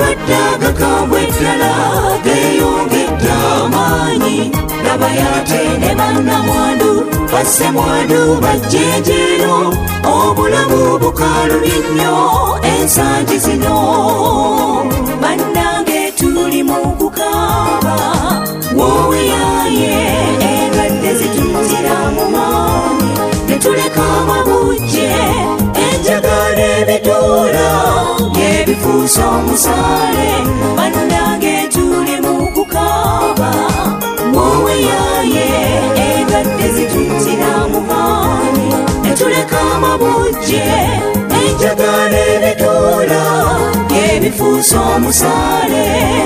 amalwadde agakambwe ddala geeyongedde amaanyi laba yate ne bannamwandu bassemwandu bajjenjero obulamu bukalubye nnyo ensangi zino bannange tuli mu kukaaba wowe yaye endwadde zituzira mu maanyi ne tuleka amabujje enjagala ebitoola byebifuusa omusaale bannange tuli mu kukaaba wowe yaye endwadde zituzira mu maanyi ne tuleka amabujje enjagala ebitoola byebifuusa omusaale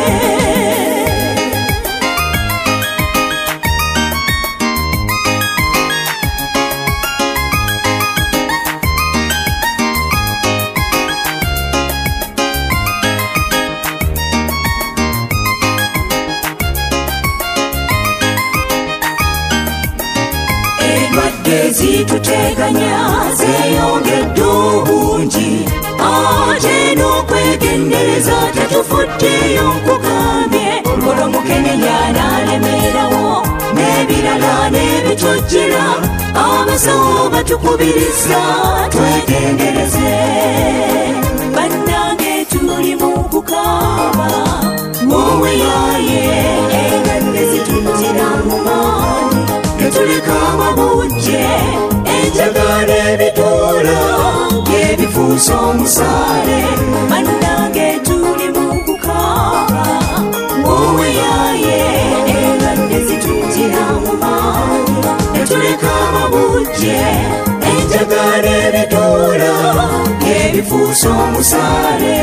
zituteganya zeeyongedde obungi ate n'okwegendereza tetufuddeyo nkugambye olwomukenenya n'alemeerawo n'ebirala n'ebitojjera abasawo batukubiriza twegendereze bannange tuli mu kukaaba wowe yaye endwadde zituzira mu maanyi netuleka amabujje enjagala ebitoola byebifuusa omusaale bannange tuli mu kukaaba wowe yaye endwadde zituzira mu maanyi netuleka amabujje enjagala ebitoola byebifuusa omusaale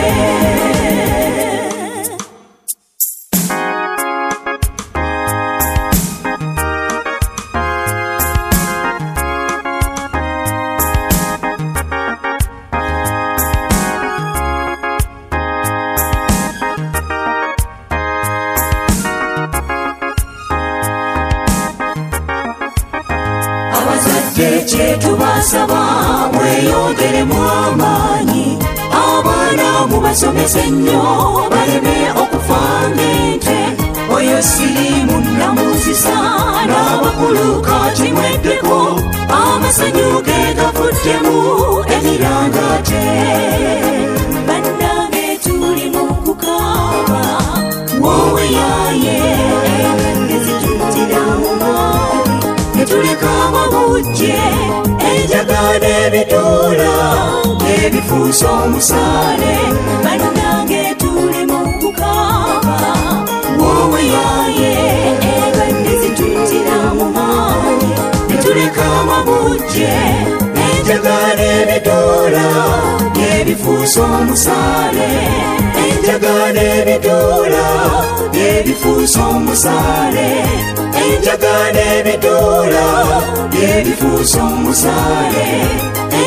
kyetubasaba mweyongeremu amaanyi abaana mubasomese nnyo baleme okufa ng'ente oyo siriimu namuzisa n'abakulu kakimweddeko amasanyu ge gafuddemu emirangate bannange tuli mu kukaaba wowe yaye endwadde zituzira mu maanyi netuleka amabujje enjagala ebitoola byebifuusa omusaale bannange tuli mu kukaaba wowe yaye endwadde zituzira mu maanyi netuleka amabujje enjagala ebitoola byebifuusa omusaale enjagala ebitoola byebifuusa omusaale enjagala ebitoola byebifuusa omusaale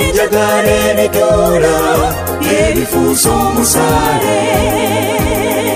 enjagala ebitoola byebifuusa omusaale